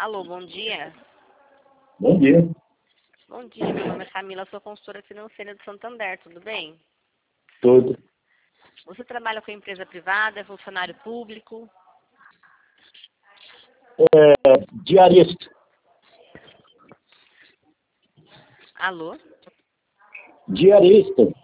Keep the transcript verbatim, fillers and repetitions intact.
Alô, bom dia. Bom dia. Bom dia, meu nome é Camila, sou consultora financeira do Santander, tudo bem? Tudo. Você trabalha com empresa privada, é funcionário público? É, diarista. Alô? Diarista.